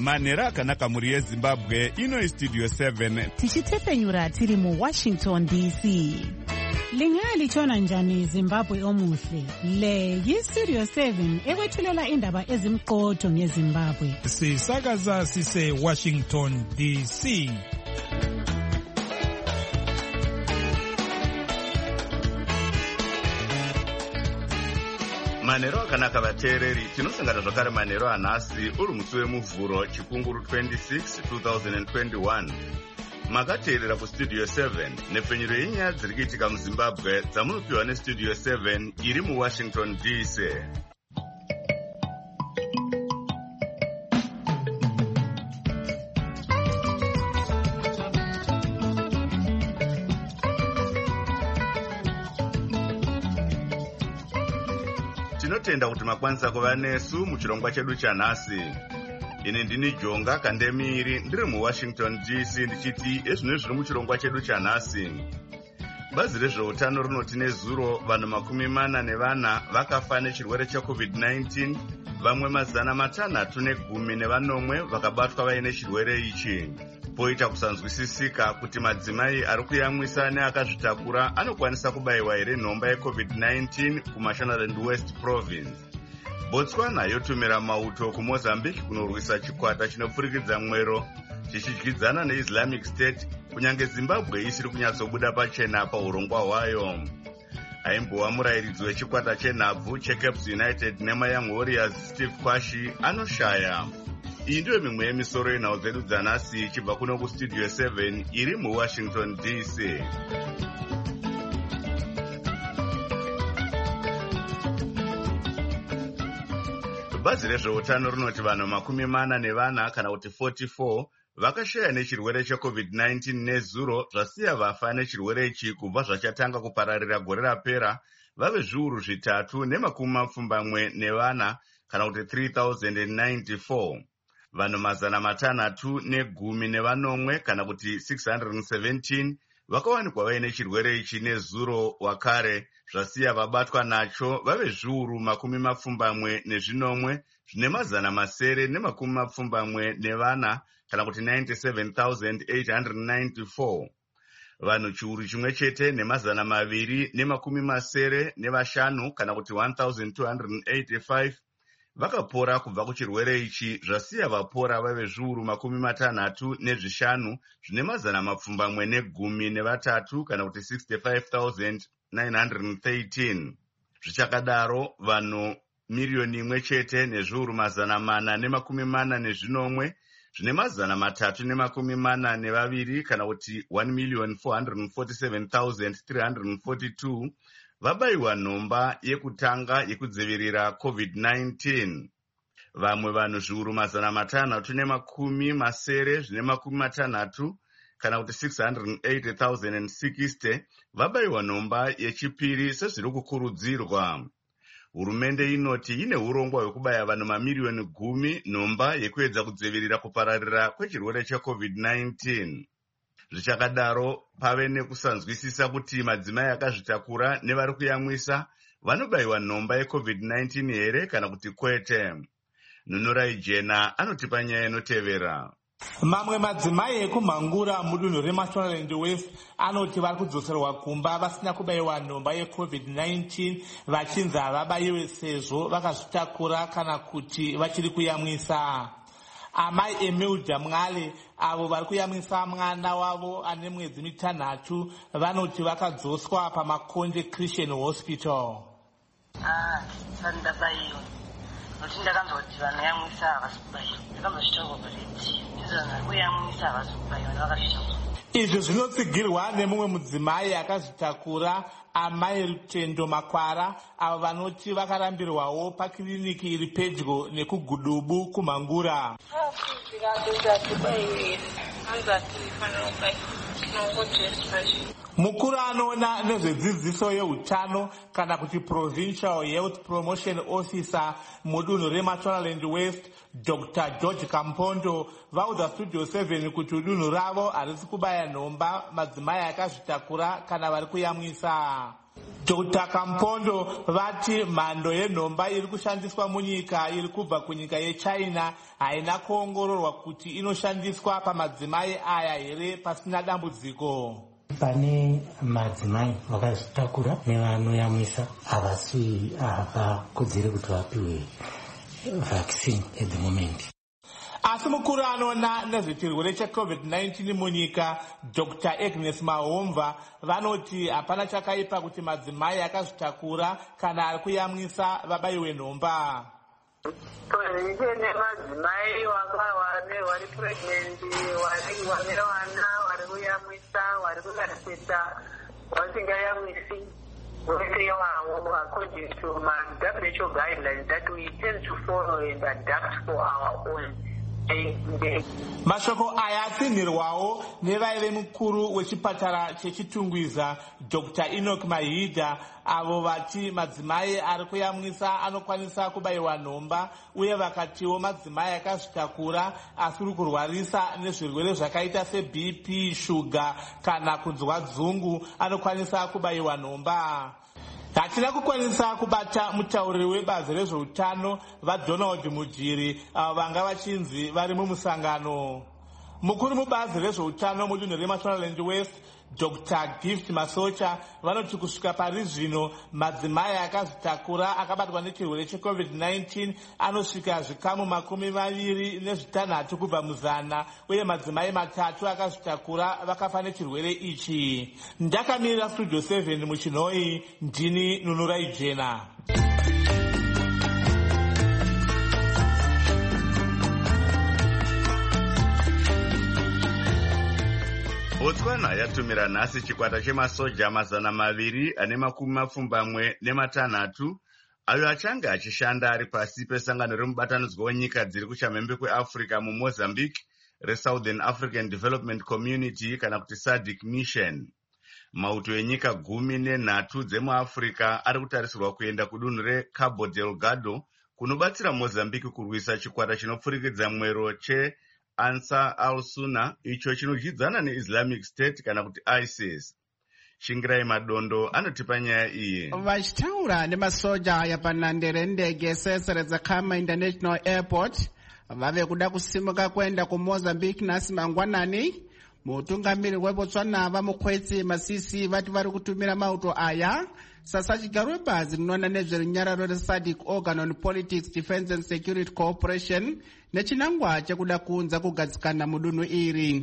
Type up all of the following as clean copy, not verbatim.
manhero akanaka mhuri yezimbabwe. Ino istudio 7 tichitepfenyura tiri muWashington DC. Lingalichona njani Zimbabwe omuhle? Le yistudio 7 ekwethulela indaba ezimqotho ngeZimbabwe. Sisakaza sise Washington DC. manhero akanaka vateereri, tinosangana zvakare manhero anhasi uri musi wemuvhuro chikunguru 26 2021. Makateerera kustudio 7 nepfenyuro yenyaya dziri kuitika muZimbabwe dzamunopiwa nestudio 7 iri muWashington DC. Tinotenda kuti makwanisa kuva nesu muchirongwa chedu chanhasi. Ine ndini Jonga Kandemiri ndiri muWashington DC ndichiti ezvino zviri muchirongwa chedu chanhasi. Bazi rezveutano rinoti nezuro vanhu 40 vakafa nechirwere cheCovid-19, vamwe 510 vakabatwa vaine chirwere ichi. Poita kusanzwisisika kuti madzimai ari kuyamwisa neakazvitakura anokwanisa kubayiwa here nhomba yeCovid-19 kuMashonaland West Province. Botswana yotumira mauto kuMozambique kunorwisa chikwata chinopfurikidza mwero chichidyidzana neIslamic State, kunyange Zimbabwe isiri kunyatsobuda pachena paurongwa hwayo. Aimbova murayiridzi wechikwata chenhabvu cheCapes United neMayoung Warriors Steve Kwashi anoshaya. Iyi ndiyo mimwe yemisoro yenhau dzedu dzanhasi ichibva kuno kustudio 7 iri muWashington DC. Bazi rezveutano rinoti vanhu 40 kana kuti 44 vakashaya nechirwere cheCovid-19 nezuro, zvasiya vafa nechirwere ichi kubva zvachatanga kupararira gore rapera vave zviuru 3,240 kana kuti 3094. Vanhu 610 kana kuti 617 vakawanikwa vaine chirwere ichi nezuro wakare, zvasiya vabatwa nacho vave zviuru 774 kana kuti 97,894. Vanhu chiuru chimwe chete ne275 kana kuti 1,285 vakapora kubva kuchirwere ichi, zvasiya vapora vave zviuru 65 ne113 kana kuti 65,913. Zvichakadaro vanhu 1,000,000 chete nezviuru 440 342 kana kuti 1,447,342 vabayiwa nhomba yekutanga yekudzivirira COVID-19. Vamwe vanhu zviuru 560 kana kuti 680,060 vabayiwa nhomba yechipiri sezviri kukurudzirwa. Hurumende inoti ine urongwa hwekubaya vanhu 10,000,000 nhomba yekuedza kudzivirira kupararira kwechirwere cheCovid-19. Zvichakadaro, pave nekusanzwisisa kuti madzimai akazvitakura nevari kuyamwisa vanobayiwa nhomba yeCovid-19 here kana kuti kwete. Nunurai Jena anotipa nyaya inotevera. Mamwe madzimai ekumhangura mudunhu reMashonaland West anoti vari kudzoserwa kumba vasina kubayiwa nhomba yeCovid-19 vachinzi havabayiwe sezvo vakazvitakura kana kuti vachiri kuyamwisa. Amai Emilda Mwale avo vari kuyamwisa mwana wavo ane mwedzi 6 vanoti vakadzoswa paMakonde Christian Hospital. Sandabayiwa nokuti ndakanzwa kuti vanoyamwisa havasi kubayiwa. Ndakanzwa kuti kuyamwisa havasi kubayiwa nevakazvitakura. Izvi zvinotsigirwa nemumwe mudzimai akazvitakura, amai Rutendo Makwara, avo vanoti vakarambirwawo pakiriniki iri pedyo nekuGudubu kuMhangura. Mukuru anoona nezvedzidziso yeutano kana kuti Provincial Health Promotion Officer mudunhu reMashonaland West, Dr. George Kampondo, vaudza Studio 7 kuti dunhu ravo harisi kubaya nhomba madzimai akazvitakura kana vari kuyamwisa. Dr. Kampondo vati mhando yenhomba iri kushandiswa munyika iri kubva kunyika yeChina haina kuongororwa kuti inoshandiswa pamadzimai aya here pasina dambudziko. Pane madzimai vakazvitakura nevanoyamwisa havasi havakodzere kuti vapiwe vaccine at the moment. Asi mukuru anoona nezvechirwere cheCovid-19 munyika Dr. Agnes Mahomva vanoti hapana chakaipa kuti madzimai akazvitakura kana ari kuyamwisa vabayiwe nhomba. Pozvine madzimai vari pregnant, vari vana, vari kuyamwisa, vari kukarisita, vasingayamwisi. According to my WHO guidelines that we tend to follow and adapt for our own. Mashoko aya atsinhirwawo nevaive mukuru wechipatara chechitungwiza Dr. Enoch Mahidha avo vati madzimai ari kuyamwisa anokwanisa kubayiwa nhomba uye vakatiwo madzimai akazvitakura asiri kurwarisa nezvirwere zvakaita seBP, shuga kana kunzwa dzungu anokwanisa kubayiwa nhomba. Hatina kukwanisa kubata mutauriri webazi rezveutano vaDonald Mujiri avo vanga vachinzi vari mumusangano. Mukuru mubazi rezveutano mudunhu reMashonaland West Dr. Gift Masocha vanoti kusvika pari zvino madzimai akazvitakura akabatwa nechirwere cheCovid-19 anosvika zvikamu 26 kubva muzana uye madzimai 3 akazvitakura vakafa nechirwere ichi. Ndakamirira Studio 7 muChinoi, ndini Nunurai Jena. Botswana yatumira nhasi chikwata chemasoja 226 ayo achange achishanda ari pasi pesangano remubatanidzwa wenyika dziri kuchamhembe kweAfrica muMozambique reSouthern African Development Community kana kuti SADC Mission. Mauto enyika 13 dzemuAfrica ari kutarisirwa kuenda kudunhu reCabo Delgado kunobatsira Mozambique kurwisa chikwata chinopfurikidza mwero Ansar al-Sunna icho chinodyidzana neIslamic State kana kuti ISIS. Shingirai Madondo anotipa nyaya iyi. Vachitaura nemasoja aya panhandare ndege Cesar Khama International Airport vave kuda kusimuka kuenda kuMozambique nhasi mangwanani. Mutungamiri weBotswana vamukwetsi Masisi vati vari kutumira mauto aya sasa chigaro webazi rinoona nezverunyararo reSADC Organ on Politics, Defense and Security Cooperation nechinangwa chekuda kuunza kugadzikana mudunhu iri.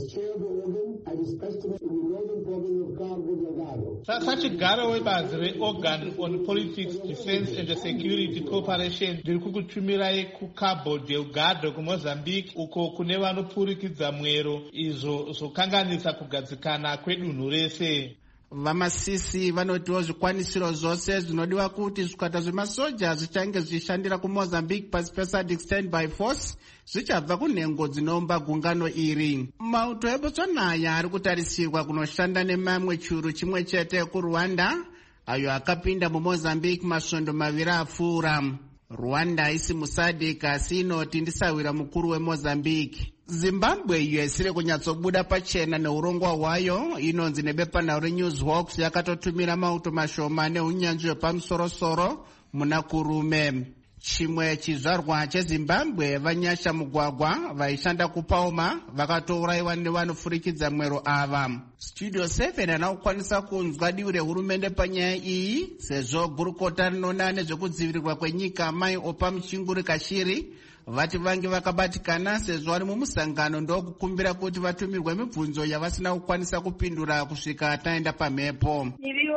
Sasa chigaro webazi reOrgan on Politics, Defense and Security Cooperation riri kukutumirai kuCabo Delgado kuMozambique uko kune vanopfurikidza mwero izvo zvokanganisa kugadzikana kwedunhu rese. Vamasisi vanotiwo zvikwanisiro zvose zvinodiwa kuti zvikwata zvemasoja zvichange zvichishandira kuMozambique pasi peSADC Standby Force zvichabva kunhengo dzinomba gungano iri. Mauto eBotswana aya ari kutarisirwa kunoshanda nemamwe churu chimwe chete kuRwanda ayo akapinda muMozambique masvondo 2 apfuura. Rwanda haisi muSADC asi inoti ndisawira mukuru weMozambique. Zimbabwe iyo isiri kunyatsobuda pachena neurongwa hwayo inonzi nebepanhau reNewsHawks yakatotumira mauto mashoma neunyanzvi hwepamusorosoro muna kurume. Chimwe chizvarwa cheZimbabwe vanyasha mugwagwa vaishanda kuPauma vakatourayiwa nevanofurikidza mwero ava. Studio 7 ana kukwanisa kunzwa divi rehurumende panyaya iyi sezvo gurukota rinoona nezvekudzivirirwa kwenyika Mai Opa Muchinguri Kashiri vati vange vakabatikana sezvo vari mumusangano ndokukumbira kuti vatumirwe mibvunzo yavasina kukwanisa kupindura kusvika taenda pamhepo.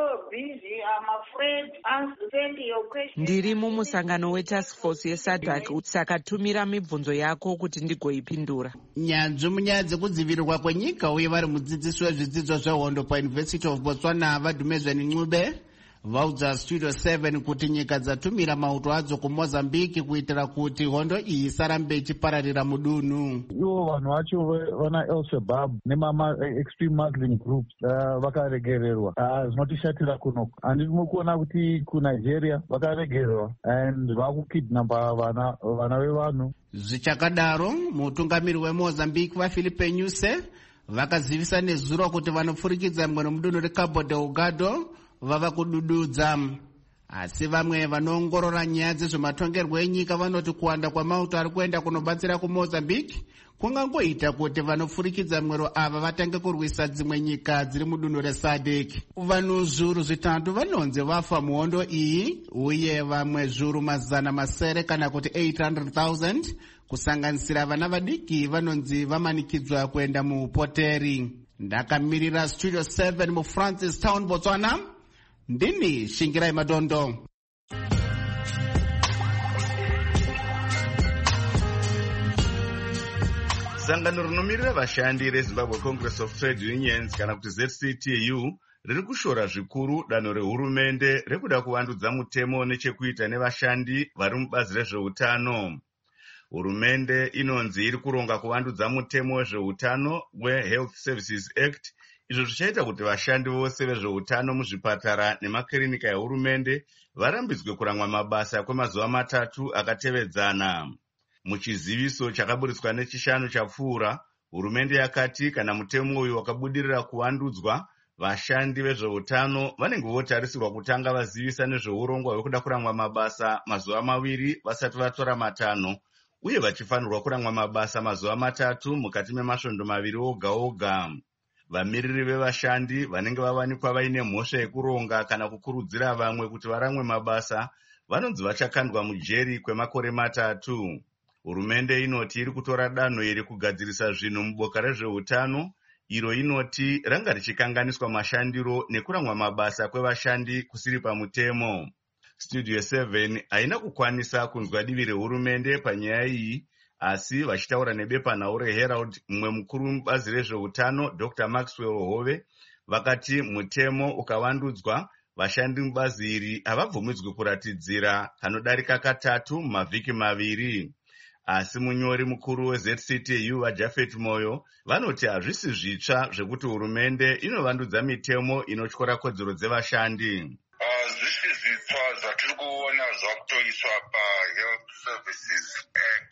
Ndiri mumusangano wetask force yeSADC saka tumira mibvunzo yako kuti ndigoipindura. Nyanzvi munyaya dzekudzivirirwa kwenyika uye vari mudzidzisi wezvidzidzo zvehondo paUniversity of Botswana Vadumezweni Ncube vaudza Studio 7 kuti nyika dzatumira mauto adzo kuMozambique kuitira kuti hondo iyi isarambe ichipararira mudunhu. Ivo vanhu vacho vana El-Shabaab extreme Muslim groups vakaregererwa. Zvinotishatira kunoko. Handiri mukuona kuti kuNigeria vakaregererwa and vakukidnapa vana vevanhu. Zvichakadaro mutungamiri weMozambique vaFilipe Nyusi vakazivisa nezuro kuti vanopfurikidza mwero mudunhu reCabo Delgado vava kudududza. Asi vamwe vanoongorora nyaya dzezvematongerwo enyika vanoti kuwanda kwamauto ari kuenda kunobatsira kuMozambique kungangoita kuti vanopfurikidza mwero ava vatange kurwisa dzimwe nyika dziri mudunhu reSADC. Vanhu zviuru zvitatu vanonzi vafa muhondo iyi, uye vamwe zviuru mazana masere kana kuti 800,000 kusanganisira vana vadiki vanonzi vamanikidzwa kuenda muupoteri. Ndakamirira Studio 7 muFrancis Town, Botswana. Ndini Shingirai Madondo. Sangano rinomirira vashandi reZimbabwe Congress of Trade Unions kana kuti ZCTU riri kushora zvikuru danho rehurumende rekuda kuvandudza mutemo nechekuita nevashandi vari mubazi rezveutano. Hurumende inonzi iri kuronga kuvandudza mutemo wezveutano weHealth Services Act, izvo zvichaita kuti vashandi vose vezveutano muzvipatara nemakirinika ehurumende varambidzwe kuramwa mabasa kwemazuva 3 akatevedzana. Muchiziviso chakaburitswa nechishanu chapfuura, hurumende yakati kana mutemo uyu wakabudirira kuvandudzwa, vashandi vezveutano vanenge votarisirwa kutanga vazivisa nezveurongwa hwekuda kuramwa mabasa mazuva 2 vasati vatora matanho, uye vachifanirwa kuramwa mabasa mazuva 3 mukati memasvondo 2 oga oga. Vamiriri vevashandi vanenge vavanikwa vaine mhosva yekuronga kana kukurudzira vamwe kuti varamwe mabasa vanonzi vachakandwa mujeri kwemakore 3. Hurumende inoti iri kutora danho iri kugadzirisa zvinhu muboka rezveutano, iro inoti ranga richikanganiswa mashandiro nekuramwa mabasa kwevashandi kusiri pamutemo. Studio 7 haina kukwanisa kunzwa divi rehurumende panyaya iyi, asi vachitaura nebepanhau reHerald, mumwe mukuru mubazi rezveutano Dr. Maxwell Hove vakati mutemo ukavandudzwa, vashandi mubazi iri havabvumidzwi kuratidzira kanodarika 3 mumavhiki 2. Asi munyori mukuru weZCTU vaJafet Moyo vanoti hazvisi zvitsva zvekuti hurumende inovandudza mitemo inotyora kodzero dzevashandi. Zvisi zvitsva zvatiri kuona zvakutoiswa paHealth Services Act.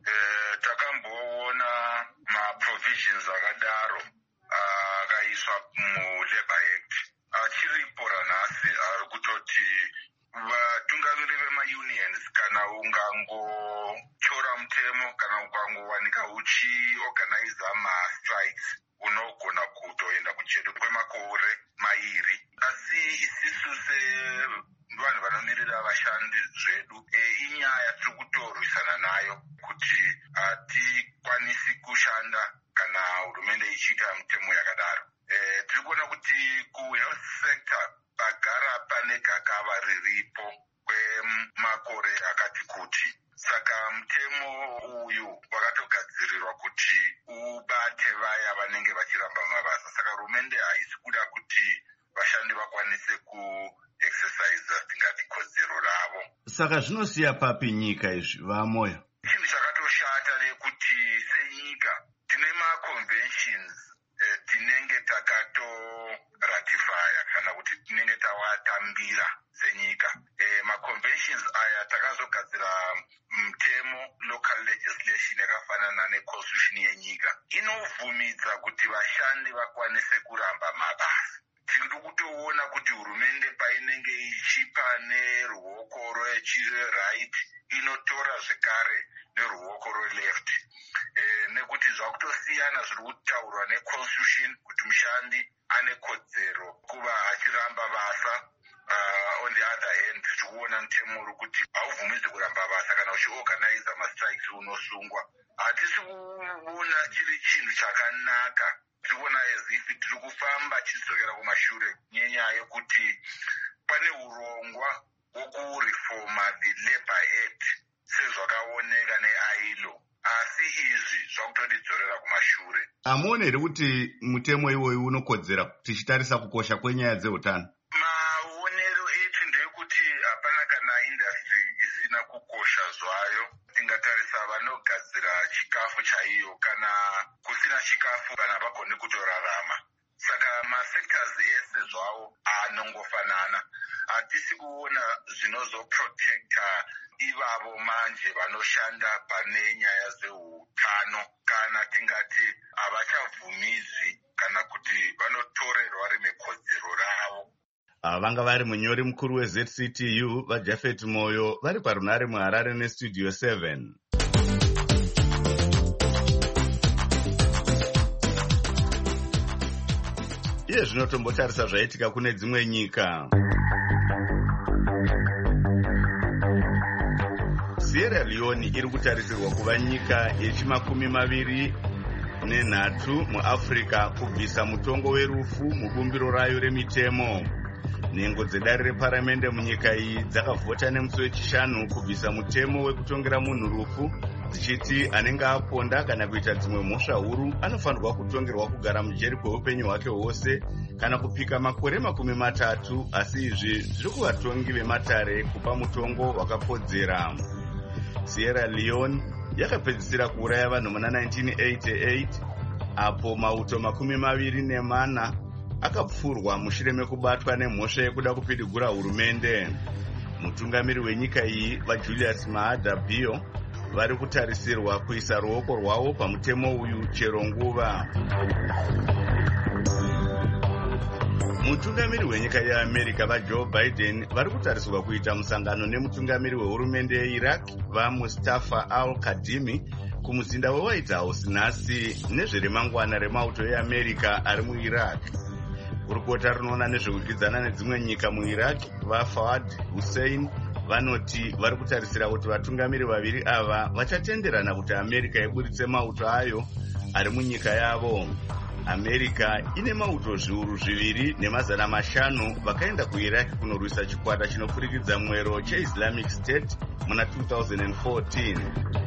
Takamboona maprovisions akadaro akaiswa muLabour Act. Achiripo ranhasi ari kutoti vatungamiri vemaunions kana ungangotyora mutemo kana ukangowanika uchiorganiza mastrikes unogona kutoenda kujeri kwemakore 2. Asi isisu sevanhu vanomirira vashandi zvedu inyaya tiri kutorwisana nayo kuti hatikwanisi kushanda kana hurumende ichiita mitemo yakadaro. Tiri kuona kuti kuhealth sector pagara pane gakava riripo kwemakore akati kuti. Saka mutemo uyu wakatogadzirirwa kuti ubate vaya vanenge vachiramba mabasa. Saka hurumende haisi kuda kuti vashandi vakwanise kuexercise tingati kodzero ravo. Saka zvinosiya papi nyika izvi vamoyo? Chinhu chakatoshata nekuti senyika tine maconventions tinenge takatoratifya kana kuti tinenge tawatambira senyika. Maconventions aya takazogadzira mutemo local legislation yakafanana neconstitution yenyika inovhumidza kuti vashandi vakwanise kuramba mabasa. Tiri kutoona kuti hurumende painenge ichipa neruoko rwechiright inotora zvekare neruoko rweleft. Nekuti zvakutosiyana zviri kutaurwa neconstitution kuti mushandi ane kodzero kuva achiramba basa. On the other hand, tikuona mutemo uri kuti hauvhumidzi kuramba basa kana uchiorganiza mastrikes unosungwa. Hatisi kuona chiri chinhu chakanaka. Tiri kuona ezifi tiri kufamba chidzokera kumashure nenyaya yekuti pane urongwa wokureforma the Labour Act sezvakaoneka neILO. Asi izvi zvakutotidzorera kumashure. Hamuoneri kuti mutemo iwoyu unokodzera tichitarisa kukosha kwenyaya dzeutano? Maonero etu ndeyekuti hapana kana industry isina kukosha zvayo. Tingatarisa vanogadzira chikafu chaiyo, kana kusina chikafu kana vagone kutorarama. Saka masectors ese zvawo anongofanana. Hatisi kuona zvinozoprotecta ivavo manje vanoshanda pane nyaya dzeutano, kana tingati havachabvumidzwi kana kuti vanotorerwa rimwe kodzero ravo. Ava vanga vari munyori mukuru weZCTU vaJafet Moyo vari parunare muHarare neStudio 7. Iye zvino tombotarisa zvaitika kune dzimwe nyika. Sierra Leone iri kutarisirwa kuva nyika yechi23 muAfrica kubvisa mutongo werufu mubumbiro rayo remitemo. Nhengo dzedare reparamende munyika iyi dzakavhota nemusi wechishanu kubvisa mutemo wekutongera munhu rufu, dzichiti anenge aponda kana kuita dzimwe mhosva huru anofanirwa kutongerwa kugara mujeri kweupenyu hwake hwose kana kupika makore 30, asi izvi zviri kuvatongi vematare kupa mutongo wakakodzera. Sierra Leone yakapedzisira kuuraya vanhu muna 1988 apo mauto 24 akapfurwa mushure mekubatwa nemhosva yekuda kupidigura hurumende. Mutungamiri wenyika iyi vaJulius Maada Bio vari kutarisirwa kuisa ruoko rwavo pamutemo uyu chero nguva. Mutungamiri wenyika yeAmerica vaJoe Biden vari kutarisirwa kuita musangano nemutungamiri wehurumende yeIraq vaMustafa al-Kadhimi kumuzinda weWhite House nhasi nezveremangwana remauto eAmerica ari muIraq. Kurukota runoona nezvekudyidzana nedzimwe nyika muIraq vaFawad Hussein vanoti vari kutarisira kuti vatungamiri vaviri ava vachatenderana kuti America iburitse mauto ayo ari munyika yavo. America ine mauto zviuru 2,500 vakaenda kuIraq kunorwisa chikwata chinopfurikidza mwero cheIslamic State muna 2014.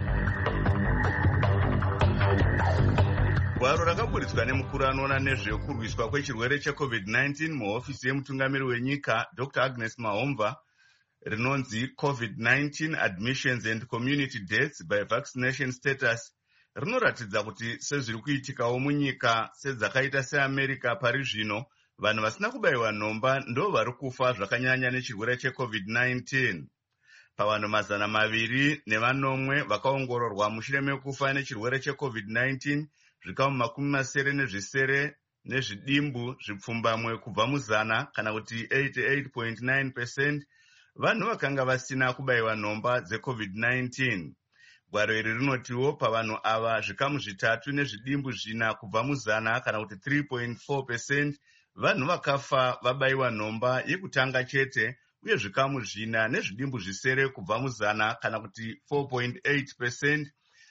Gwaro rakaburitswa nemukuru anoona nezvekurwiswa kwechirwere cheCovid-19 muhofisi yemutungamiri wenyika Dr. Agnes Mahomva rinonzi COVID-19 Admissions and Community Deaths by Vaccination Status rinoratidza kuti sezviri kuitikawo munyika sedzakaita seAmerica pari zvino, vanhu vasina kubayiwa nhomba ndo vari kufa zvakanyanya nechirwere cheCovid-19. Pavanhu 200 vakaongororwa mushure mekufa nechirwere cheCovid-19, zvikamu 70 nezvidimbu zvipfumbamwe kubva muzana kana kuti 88.9% vanhu vakanga vasina kubayiwa nhomba dzeCovid-19. Gwaro iri rinotiwo pavanhu ava zvikamu 3 nezvidimbu 4 kubva muzana kana kuti 3.4% vanhu vakafa vabayiwa nhomba yekutanga chete, uye zvikamu 4 nezvidimbu 0 kubva muzana kana kuti 4.8%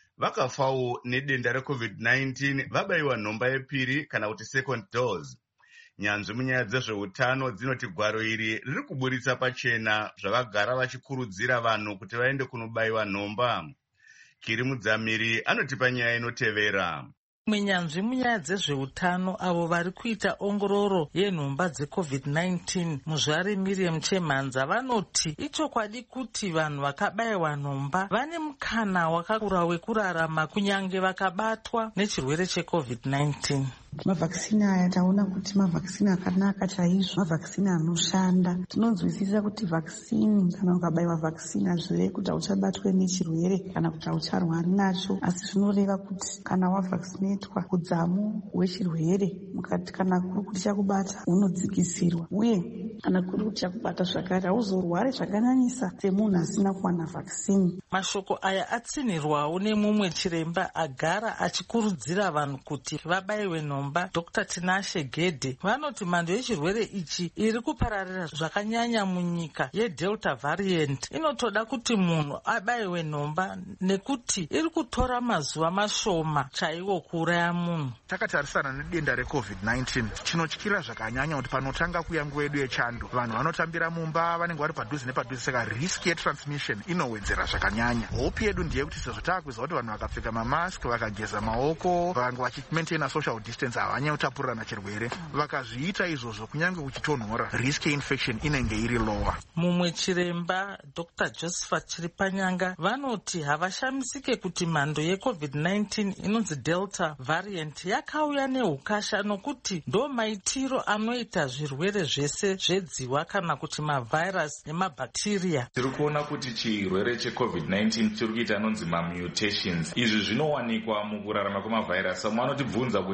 vakafawo nedenda reCovid-19 vabayiwa nhomba yepiri kana kuti second dose. Nyanzvi munyaya dzezveutano dzinoti gwaro iri riri kuburitsa pachena zvavagara vachikurudzira vanhu kuti vaende kunobayiwa nhomba. Kiri Mudzamiri anotipa nyaya inotevera. Munyanzvi munyaya dzezveutano avo vari kuita ongororo yenhomba dzeCovid-19 muzvare Miriam Chemhanza vanoti ichokwadi kuti vanhu vakabayiwa nhomba vane mukana wakakura wekurarama kunyange vakabatwa nechirwere cheCovid-19. Mavhakisini aya taona kuti mavhakisini akanaka chaizvo, mavhakisini anoshanda. Tinonzwisisa kuti vhakisini kana ukabayiwa vhakisini hazvirevi kuti hauchabatwe nechirwere kana kuti haucharwari nacho, asi zvinoreva kuti kana wavhakisinetwa udzamu hwechirwere mukati kana kuri kuti chakubata unodzikisirwa, uye kana kuri kuti chakubata zvakare hauzorwari zvakanyanyisa semunhu asina kuwana vhakisini. Mashoko aya atsinhirwawo nemumwe chiremba agara achikurudzira vanhu kuti vabayiwe nhomba, Dr. Tinashe Gedde. Vanoti mhando yechirwere ichi iri kupararira zvakanyanya munyika yeDelta variant inotoda kuti munhu abayiwe nhomba nekuti iri kutora mazuva mashoma chaiwo kuuraya munhu. Takatarisana nedenda reCovid-19 chinotyira zvakanyanya kuti panotanga kuya nguva yedu yechando vanhu vanotambira mumba vanenge vari padhuze nepadhuze, saka risk yetransmission inowedzera zvakanyanya. Hope yedu ndiye kuti sezvo takuziva kuti vanhu vakapfeka mamask, vakageza maoko, vanga vachimaintaina social distance havanya kutapurirana chirwere, vakazviita izvozvo kunyange kuchitonhora, risk yeinfection inenge iri lower. Mumwe chiremba Dr. Josephat Chiripanyanga vanoti havashamisike kuti mhando yeCovid-19 inonzi Delta variant yakauya neukasha nokuti ndo maitiro anoita zvirwere zvese zvedziwa kana kuti mavhairasi nemabhakteria. Tiri kuona kuti chirwere cheCovid-19 chiri kuita anonzi mamutations. Izvi zvinowanikwa mukurarama kwemavhairasi. Vanotibvunza kuti vanhu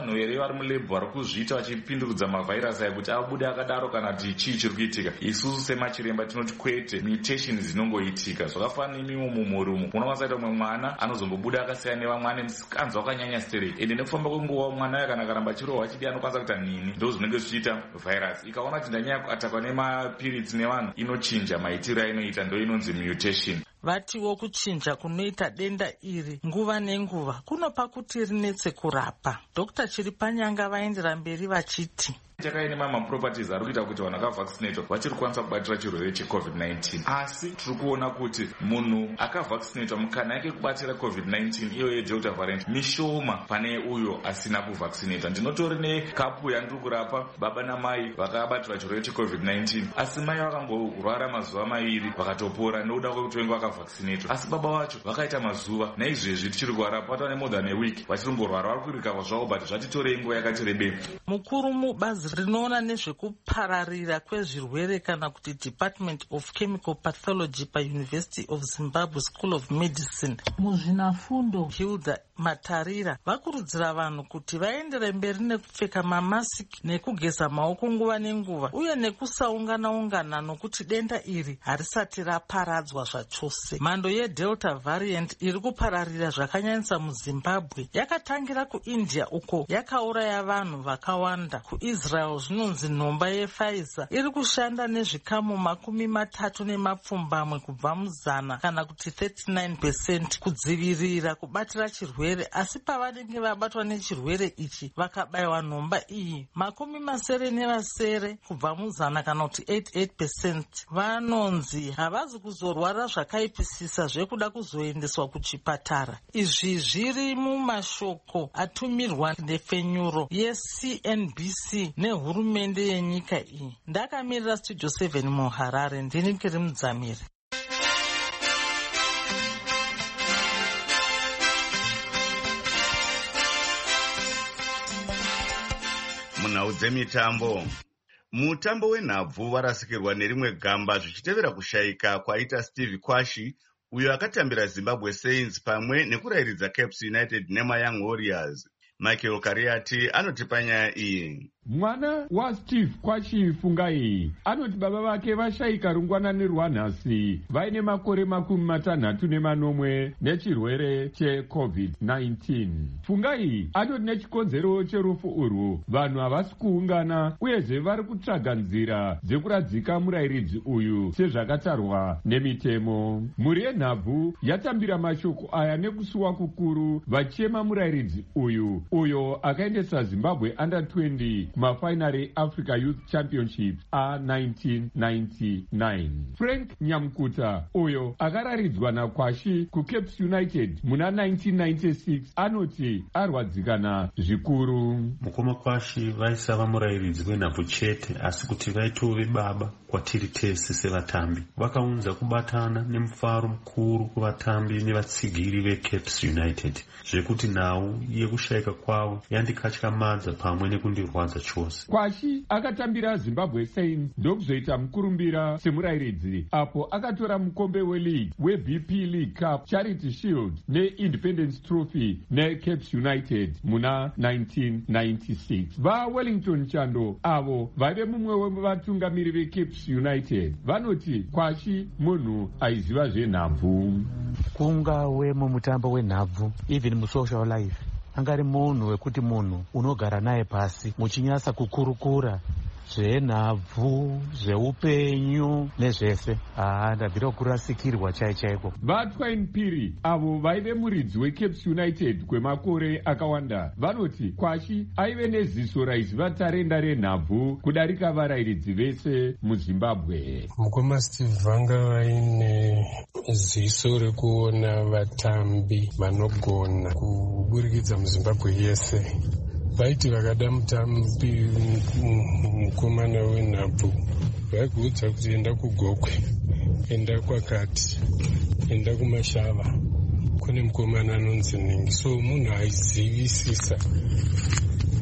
vanhu here vari mulebhu vari kuzviita vachipindurudza mavhairasi aya kuti abude akadaro kana kuti chii chiri kuitika? Isusu semachiremba tinoti kwete, mutation dzinongoitika. Zvakafanana nemimwe mumhuri umu unokwanisa umwe mwana anozombobuda akasiyana nevamwe ane musikanzwa wakanyanya sterei, ende nekufamba kwenguva mwana aya kana karamba chirohwa chidi anokwanisa kuita nini. Ndo zvinenge zvichiita vhairasi ikaona kuti ndanyanya kuatakwa nemapiritsi nevanhu inochinja maitiro ainoita, ndo inonzi mutation. Vatiwo kuchinja kunoita denda iri nguva nenguva kunopa kuti rinetse kurapa. Dr. Chiripanyanga vaendera mberi vachiti chakaine mamaproperties ari kuita kuti vanhu akavhaccinatwa vachiri kukwanisa kubatira chirwere cheCovid-19, asi tiri kuona kuti munhu akavhaccinatwa mukana yake kubatira COVID-19 iyo yedelta variant mishoma pane uyo asina kuvhaccinatwa. Ndinotori nekapu yandiri kurapa baba namai vakabatira chirwere cheCovid-19, asi mai vakangorwara mazuva maviri vakatopora nekuda kwekuti vange vakavhaccinatwa, asi baba vacho vakaita mazuva. Naizvezvi tichiri kuvarapa vatova ne more than a week vachirongorwara, vari kurikava zvavo, but zvatitorei nguva yakati rebei. Mukuru mubazi rinoona nezvekupararira kwezvirwere kana kuti Department of Chemical Pathology paUniversity of Zimbabwe School of Medicine, muzvinafundo Hilda Matarira, vakurudzira vanhu kuti vaendere mberi nekupfeka mamasiki nekugeza maoko nguva nenguva uye nekusaungana nokuti denda iri harisati raparadzwa zvachose. Mhando yedelta variant iri kupararira zvakanyanyisa muZimbabwe yakatangira kuIndia uko yakauraya vanhu vakawanda. KuIsrael zvinonzi nhomba yePfizer iri kushanda nezvikamu 30 kubva muzana kana kuti 39% kudzivirira kubatira chirwere, asi pavanenge vabatwa nechirwere ichi vakabayiwa nhomba iyi 70 kubva muzana kana kuti 88% vanonzi havazi kuzorwara zvakaipisisa zvekuda kuzoendeswa kuchipatara. Izvi zviri mumashoko atumirwa nefenyuro yeCNBC nehurumende yenyika iyi. Ndakamirira Studio 7 muHarare, ndini Kiri Mudzamiri. Munhau dzemitambo. Mutambo wenhabvu varasikirwa nerimwe gamba zvichitevera kushayika kwaita Steve Kwashi, uyo akatambira Zimbabwe Saints pamwe nekurayiridza Cape United neMayoung Warriors. Michael Kariati anoti panyaya iyi. Mwana wa Steve Kwashi Fungai anoti baba vake vashayika rungwanani rwanhasi vaine makore 64 nechirwere cheCovid-19. Fungai anoti nechikonzero cherufu urwu vanhu havasi kuungana uyezve vari kutsvaga nzira dzekuradzika murayiridzi uyu sezvakatarwa nemitemo. Mhuri yenhabvu yatambira mashoko aya nekusuwa kukuru vachichema murayiridzi uyo akaendesa Zimbabwe under 20 kumafainari Africa Youth Championship a1999. Frank Nyamkuta uyo akararidzwa naKwashi kuCape United muna 1996 anoti arwadzikana zvikuru. Mukoma Kwashi vaisava murayiridzi wenhabvu chete, asi kuti vaitove baba kwatiri tese sevatambi. Vakaunza kubatana nemufaro mukuru kuvatambi nevatsigiri veCape United, zvekuti nhau yekushayika kwavo yandikatyamadza pamwe nekundirwadza chose. Kwashi akatambira Zimbabwe Saints ndokuzoita mukurumbira semurayiridzi, apo akatora mukombe weLeague weBP League Cup, Charity Shield neIndependence Trophy neCape United muna 1996. VaWellington Chando avo vaive mumwe wevatungamiri veCape United vanoti Kwashi munhu aiziva zvenhabvu. Kunga mumutambo wenhabvu, even musocial life, angari munhu wekuti munhu unogara naye pasi muchinyasa kukurukura zvenhabvu, zveupenyu nezvese. Ndabvira kurasikirwa chaiko. VaTwain Phiri avo vaive muridzi weCape United kwemakore akawanda vanoti Kwashi aive neziso raiziva tarenda renhabvu kudarika varayiridzi vese muZimbabwe. Mukoma Steve vanga vaine ziso rekuona vatambi vanogona kuburikidza muZimbabwe yese. Vaiti vakada mutambi mukomana wenhabvu vaikuudza kuti enda kuGokwe, enda kwakati, enda kuMashava, kune mukomana anonzi Ningi. So munhu aizivisisa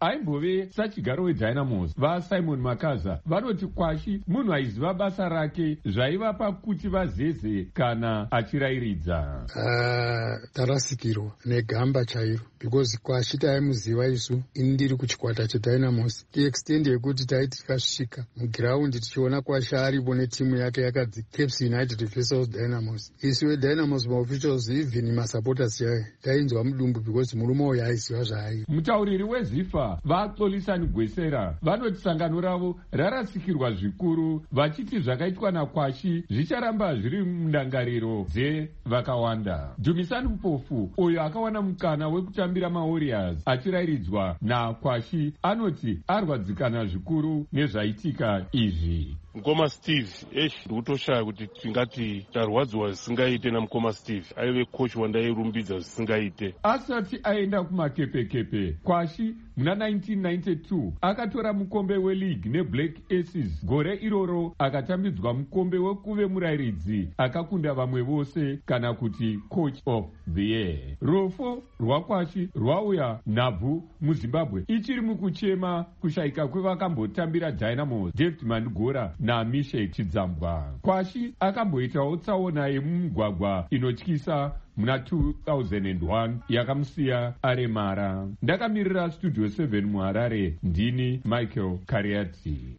aimbove sachigaro wedynamos vasimon makaza vanoti Kwashi munhu aiziva basa rake zvaivapa kuti vazeze kana achirairidza. Tarasikirwa negamba chairo because Kwashi taimuziva isu ini ndiri kuchikwata chedynamos extend yekuti taiti tikasvika mugiraundi tichiona Kwashi aripo netimu yake yakadzi Caps United versus Dynamos. Isu wedynamos maofficials even masupporters yayo tainzwa mudumbu because murume uyu aiziva zvaaita. Mutauriri weZIFA vaXolisani Gwesera vanoti sangano ravo rarasikirwa zvikuru vachiti zvakaitwa naKwashi zvicharamba zviri mundangariro dzevakawanda. Dumisani Mpofu uyo akawana mukana wekutambira maWarriors achirairidzwa naKwashi anoti arwadzikana zvikuru nezvaitika izvi. Mukoma Steve ndikutoshaya kuti tingati tarwadziwa zvisingaite namukoma Steve aive coach wandairumbidza zvisingaite. Asati aenda kumakepekepe Kwashi muna 1992 akatora mukombe weleague neBlack Aces. Gore iroro akatambidzwa mukombe wekuve murairidzi akakunda vamwe vose kana kuti coach of the year. Rofo rwaKwashi rwauya nhabvu muZimbabwe ichiri mukuchema kushayika kwevakambotambira Dynamos David Mandgora naMishek Chidzambwa. Kwashi akamboitawo tsaona yemumugwagwa inotyisa muna 2001 yakamusiya aremara. Ndakamirira Studio 7 muHarare ndini Michael Kariati.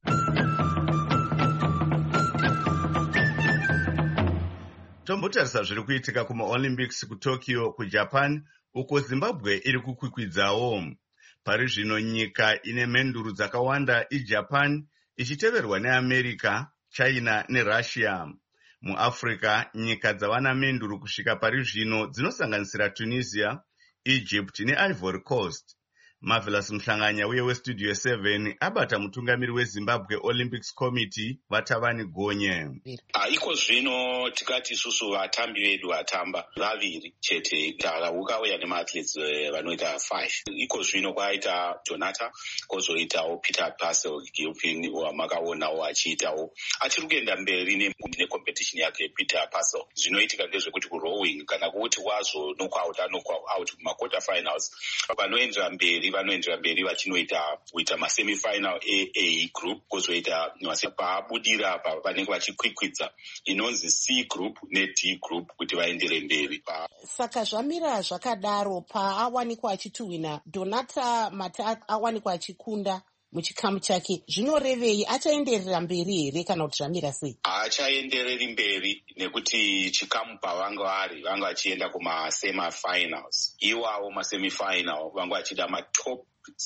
Tombotarisa zviri kuitika kumaOlympics kuTokyo kuJapan uko Zimbabwe iri kukwikwidzawo. Pari zvino nyika ine mhenduro dzakawanda iJapan ichiteverwa neAmerica, China neRussia. MuAfrica nyika dzavana mhenduro kusvika pari zvino dzinosanganisira Tunisia, Egypt neIvory Coast. Marvelous Mhlanganya uye weStudio 7 abata mutungamiri weZimbabwe Olympics Committee Vatavani Gonye. Iko zvino tikati isusu vatambi vedu vatamba vaviri chete ukauya nemaathletes vanoita 5. Iko zvino kwaita Donata kozoitawo Peter Pasel Gilpin wamakaonawo achiitawo achiri kuenda mberi necompetition yake Peter Pasel. Zvinoitika ndezvekuti kurowing kana kuti wazo knockout kumaquarter finals vanoendera mberi vachinoita masemifinal A group kozoita pabudira vanenge vachikwikwidza inonzi C group neD group kuti vaendere mberi. Saka zvamira zvakadaro paawanikwa achituhwina Donata Mata awanikwa achikunda muchikamu chake, zvinorevei? Achaenderera mberi here kana kuti zvamira sei? Achaendereri mberi nekuti chikamu pavanga vari vanga vachienda kumasemifinals. Iwawo masemifinal vanga vachida matop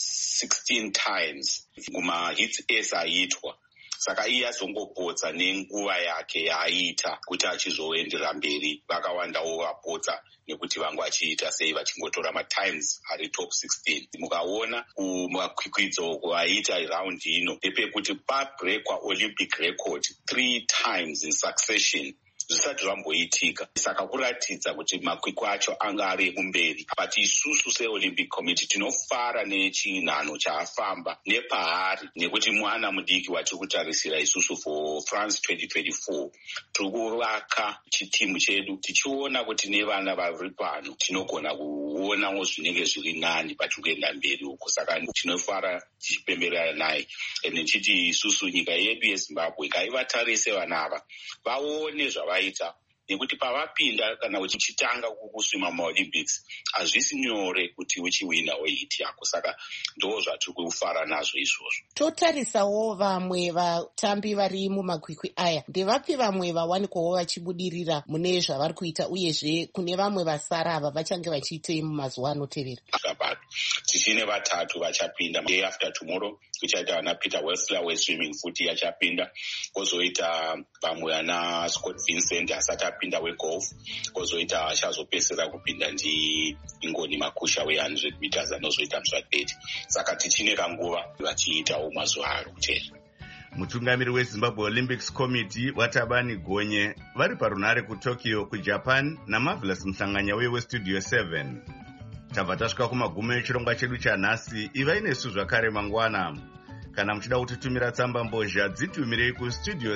16 times kumahits ese aiitwa. Saka iye azongopotsa nenguva yake yaaiita kuti achizoendera mberi. Vakawandawo vapotsa nekuti vanga vachiita sei vachingotora matimes ari top 16. Mukaona kumakwikwidzo kwaiita raundi ino ndepekuti pabrekwa Olympic record 3 times in succession zvisati zvamboitika. Saka kuratidza kuti makwikwi acho anga ari kumberi. But isusu seOlympic Committee tinofara nechinhano chaafamba nepaari nekuti mwana mudiki watiri kutarisira isusu for France 2024 tiri kuvaka chitimu chedu tichiona kuti nevana vari pano tinogona kuonawo zvinenge zviri nani patiri kuenda mberi uko. Saka tinofara tichipemberera naye nechiti isusu nyika yedu yeZimbabwe ngaivatarise vana ava vaone zvavaita, nekuti pavapinda kana uchitanga kuswima muOlympics hazvisi nyore kuti uchiwina hit yako. Saka ndo zvatiri kufara nazvo izvozvo. Totarisawo vamwe vatambi vari mumakwikwi aya, ndevapi vamwe vawanikwawo vachibudirira mune zvavari kuita, uyezve kune vamwe vasara ava vachange vachiitei mumazuva anotevera? Tichine vatatu vachapinda day after tomorrow. Kuchaita vana Peter Wessler weswimming futi achapinda, kozoita vamwe vana Scott Vincent asati apinda wegolf, kozoita achazopesera kupinda Ingoni Makusha we100 meters anozoita muswatbet. Saka tichine kanguva vachiitawo mazuva ari kutera. Mutungamiri weZimbabwe Olympics Committee Vatavani Gonye vari parunhare kuTokyo kuJapan naMarvelous Mhlanganya weStudio 7. Tabva tasvika kumagumo echirongwa chedu chanhasi. Ivai nesu zvakare mangwana. Kana muchida kutitumira tsamba mbozha dzitumirei kustudio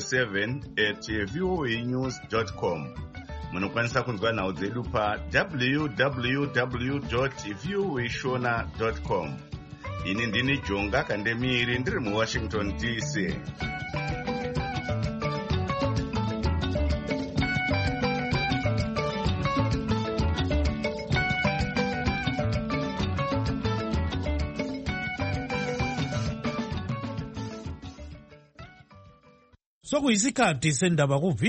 7@voanews.com. Munokwanisa kunzwa nhau dzedu pa www.voashona.com. ini ndini Jonga Kandemiri ndiri muWashington DC. Sokuyisikhathi sendaba